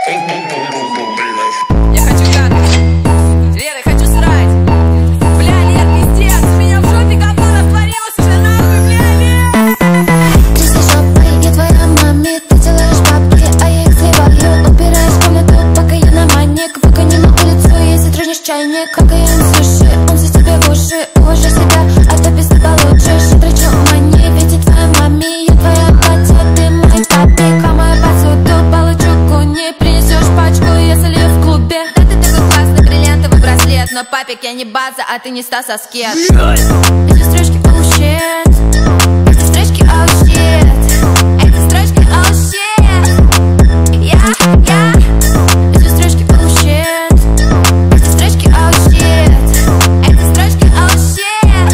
Я хочу гадать, Лера, хочу срать. Бля, Лер, пиздец, у меня в жопе говно растворилось уже нахуй, бля, Лер. Ты со жопой, я твоя маме. Ты делаешь бабки, а я их сливаю. Убираешь комнату, пока я на манек. Выгони на улицу, если тронешь чайник. Какаем суши, он за тебе в уши. Уважай себя, а то без тебя лучше. Трачу мани, ведь я твоя маме. Я твоя батя, ты мой папик. А мою посуду получу куни. Принесешь пачку, я солью в клубе. Да ты такой классный бриллиантовый браслет. Но папик, я не база, а ты не Стас Аскет. Эти строчки, oh shit. Эти строчки, oh shit. Эти строчки, oh shit. Эти строчки, oh shit. Эти строчки, oh shit. Эти строчки, oh shit.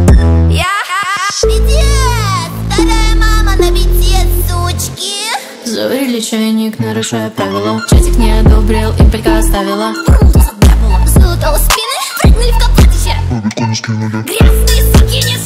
Пиздец, вторая мама на бите, сучки. Заварили чайник, нарушая правила. Чатик не одобрил, импелька оставила. Залутала спины, прыгнули в копытище. Бабику не скинули. Грязные суки, не